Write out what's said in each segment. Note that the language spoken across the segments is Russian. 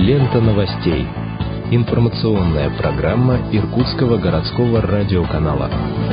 Лента новостей. Информационная программа Иркутского городского радиоканала.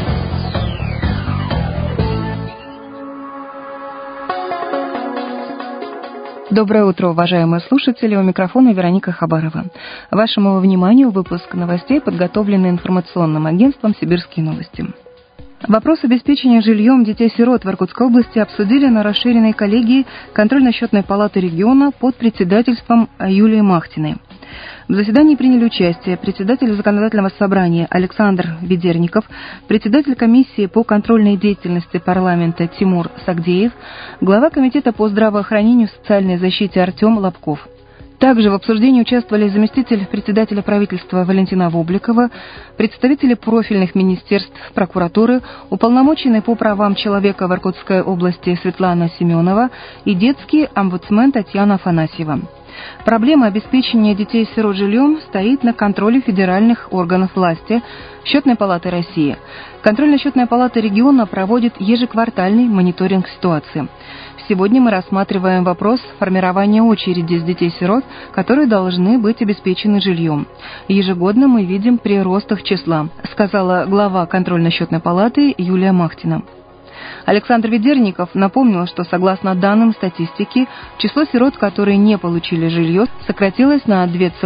Доброе утро, уважаемые слушатели. У микрофона Вероника Хабарова. Вашему вниманию выпуск новостей, подготовленный информационным агентством «Сибирские новости». Вопрос обеспечения жильем детей-сирот в Иркутской области обсудили на расширенной коллегии Контрольно-счетной палаты региона под председательством Юлии Махтиной. В заседании приняли участие председатель Законодательного собрания Александр Ведерников, председатель комиссии по контрольной деятельности парламента Тимур Сагдеев, глава комитета по здравоохранению и социальной защите Артем Лобков. Также в обсуждении участвовали заместитель председателя правительства Валентина Вобликова, представители профильных министерств, прокуратуры, уполномоченный по правам человека в Иркутской области Светлана Семенова и детский омбудсмен Татьяна Афанасьева. Проблема обеспечения детей-сирот жильем стоит на контроле федеральных органов власти, Счетной палаты России. Контрольно-счетная палата региона проводит ежеквартальный мониторинг ситуации. Сегодня мы рассматриваем вопрос формирования очереди с детей-сирот, которые должны быть обеспечены жильем. Ежегодно мы видим прирост их числа, сказала глава контрольно-счетной палаты Юлия Махтина. Александр Ведерников напомнил, что согласно данным статистики, число сирот, которые не получили жилье, сократилось на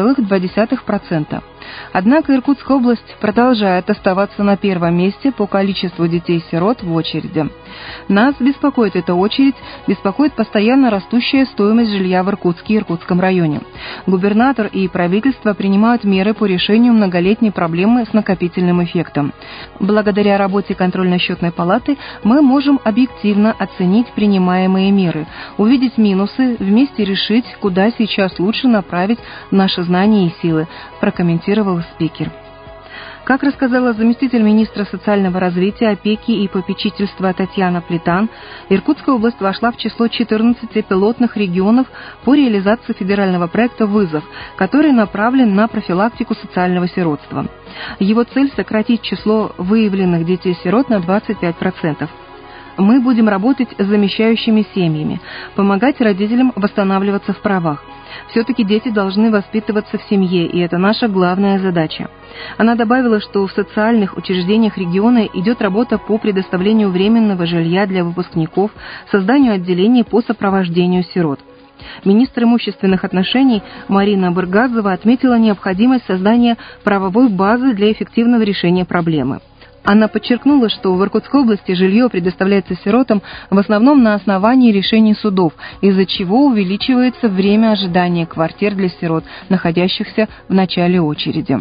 2,2%. Однако Иркутская область продолжает оставаться на первом месте по количеству детей-сирот в очереди. Нас беспокоит эта очередь, беспокоит постоянно растущая стоимость жилья в Иркутске и Иркутском районе. Губернатор и правительство принимают меры по решению многолетней проблемы с накопительным эффектом. Благодаря работе контрольно-счетной палаты мы можем объективно оценить принимаемые меры, увидеть минусы, вместе решить, куда сейчас лучше направить наши знания и силы, прокомментировал спикер. Как рассказала заместитель министра социального развития, опеки и попечительства Татьяна Плетан, Иркутская область вошла в число 14 пилотных регионов по реализации федерального проекта «Вызов», который направлен на профилактику социального сиротства. Его цель – сократить число выявленных детей-сирот на 25%. Мы будем работать с замещающими семьями, помогать родителям восстанавливаться в правах. Все-таки дети должны воспитываться в семье, и это наша главная задача. Она добавила, что в социальных учреждениях региона идет работа по предоставлению временного жилья для выпускников, созданию отделений по сопровождению сирот. Министр имущественных отношений Марина Быргазова отметила необходимость создания правовой базы для эффективного решения проблемы. Она подчеркнула, что в Иркутской области жилье предоставляется сиротам в основном на основании решений судов, из-за чего увеличивается время ожидания квартир для сирот, находящихся в начале очереди.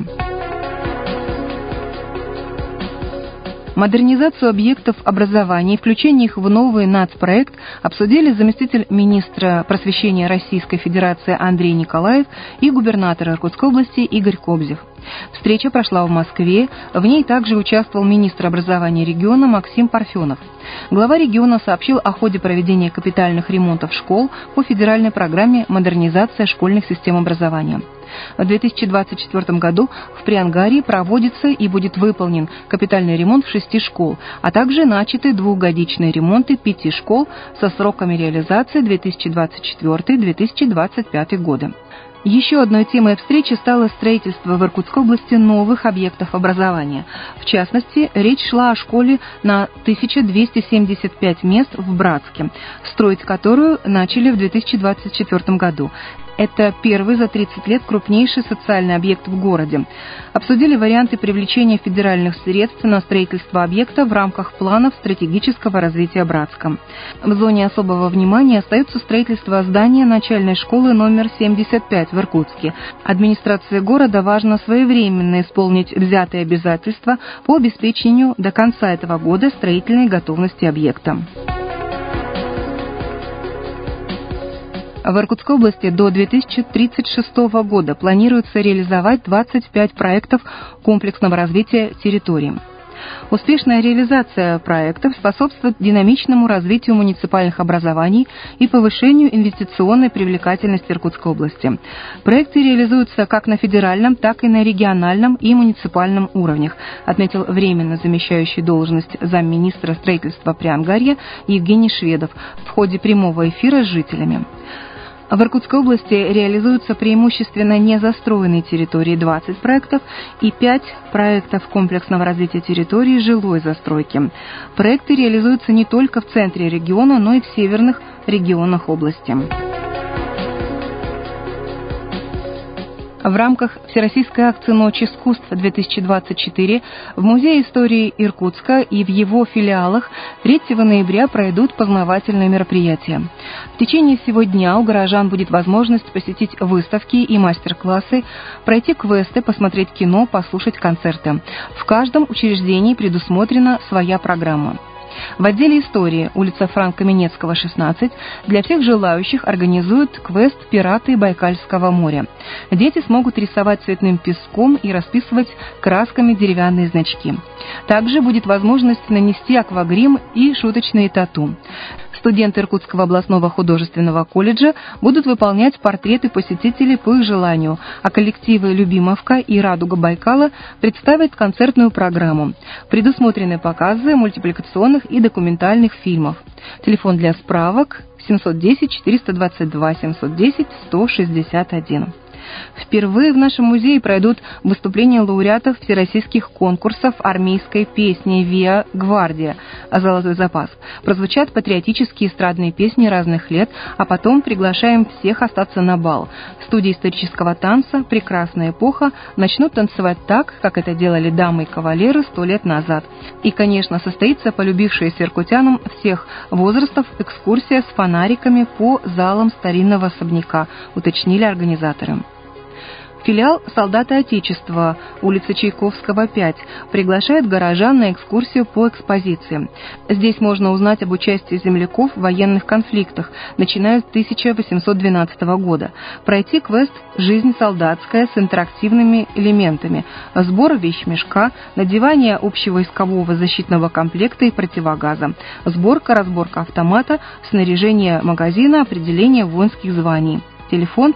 Модернизацию объектов образования и включение их в новый нацпроект обсудили заместитель министра просвещения Российской Федерации Андрей Николаев и губернатор Иркутской области Игорь Кобзев. Встреча прошла в Москве, в ней также участвовал министр образования региона Максим Парфенов. Глава региона сообщил о ходе проведения капитальных ремонтов школ по федеральной программе «Модернизация школьных систем образования». В 2024 году в Приангарии проводится и будет выполнен капитальный ремонт 6 школ, а также начаты двухгодичные ремонты 5 школ со сроками реализации 2024-2025 годы. Еще одной темой встречи стало строительство в Иркутской области новых объектов образования. В частности, речь шла о школе на 1275 мест в Братске, строить которую начали в 2024 году. Это первый за 30 лет крупнейший социальный объект в городе. Обсудили варианты привлечения федеральных средств на строительство объекта в рамках планов стратегического развития Братска. В зоне особого внимания остается строительство здания начальной школы номер 75 в Иркутске. Администрации города важно своевременно исполнить взятые обязательства по обеспечению до конца этого года строительной готовности объекта. В Иркутской области до 2036 года планируется реализовать 25 проектов комплексного развития территории. Успешная реализация проектов способствует динамичному развитию муниципальных образований и повышению инвестиционной привлекательности Иркутской области. Проекты реализуются как на федеральном, так и на региональном и муниципальном уровнях, отметил временно замещающий должность замминистра строительства Приангарья Евгений Шведов в ходе прямого эфира с жителями. В Иркутской области реализуются преимущественно незастроенные территории 20 проектов и 5 проектов комплексного развития территории жилой застройки. Проекты реализуются не только в центре региона, но и в северных регионах области. В рамках Всероссийской акции «Ночь искусств-2024» в Музее истории Иркутска и в его филиалах 3 ноября пройдут познавательные мероприятия. В течение всего дня у горожан будет возможность посетить выставки и мастер-классы, пройти квесты, посмотреть кино, послушать концерты. В каждом учреждении предусмотрена своя программа. В отделе истории, улица Франко-Каменецкого, 16, для всех желающих организуют квест «Пираты Байкальского моря». Дети смогут рисовать цветным песком и расписывать красками деревянные значки. Также будет возможность нанести аквагрим и шуточные тату. Студенты Иркутского областного художественного колледжа будут выполнять портреты посетителей по их желанию, а коллективы «Любимовка» и «Радуга Байкала» представят концертную программу. Предусмотрены показы мультипликационных и документальных фильмов. Телефон для справок 710-422-710-161. Впервые в нашем музее пройдут выступления лауреатов всероссийских конкурсов армейской песни «Виа Гвардия» «Золотой запас». Прозвучат патриотические эстрадные песни разных лет, а потом приглашаем всех остаться на бал. Студии исторического танца «Прекрасная эпоха» начнут танцевать так, как это делали дамы и кавалеры 100 лет назад. И, конечно, состоится полюбившаяся иркутянам всех возрастов экскурсия с фонариками по залам старинного особняка, уточнили организаторы. Филиал «Солдаты Отечества», улица Чайковского, 5, приглашает горожан на экскурсию по экспозиции. Здесь можно узнать об участии земляков в военных конфликтах, начиная с 1812 года, пройти квест «Жизнь солдатская» с интерактивными элементами, сбор вещмешка, надевание общевойскового защитного комплекта и противогаза, сборка-разборка автомата, снаряжение магазина, определение воинских званий. Телефон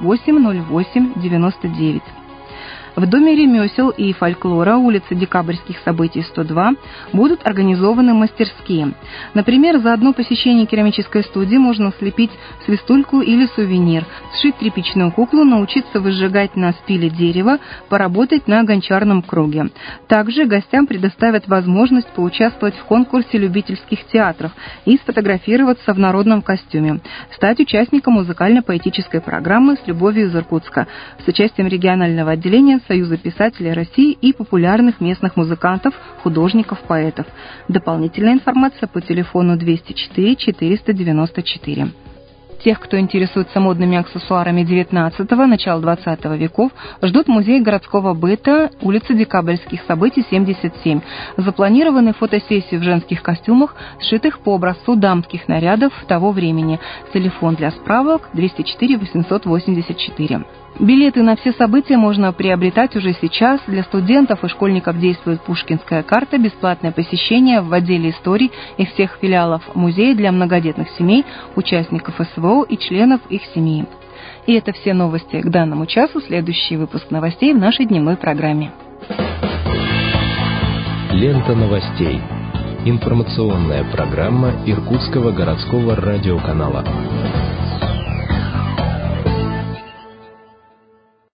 380899. В Доме ремесел и фольклора, улица Декабрьских событий, 102, будут организованы мастерские. Например, за одно посещение керамической студии можно слепить свистульку или сувенир, сшить тряпичную куклу, научиться выжигать на спиле дерево, поработать на гончарном круге. Также гостям предоставят возможность поучаствовать в конкурсе любительских театров и сфотографироваться в народном костюме, стать участником музыкально-поэтической программы «С любовью из Иркутска» с участием регионального отделения Союза писателей России и популярных местных музыкантов, художников, поэтов. Дополнительная информация по телефону 204 494. Тех, кто интересуется модными аксессуарами 19-го, начала 20 веков, ждут музей городского быта, улица Декабрьских событий, 77. Запланированы фотосессии в женских костюмах, сшитых по образцу дамских нарядов того времени. Телефон для справок 204 884. Билеты на все события можно приобретать уже сейчас. Для студентов и школьников действует пушкинская карта, бесплатное посещение в отделе истории и всех филиалов музея для многодетных семей, участников СВО и членов их семьи. И это все новости к данному часу. Следующий выпуск новостей в нашей дневной программе. Лента новостей. Информационная программа Иркутского городского радиоканала.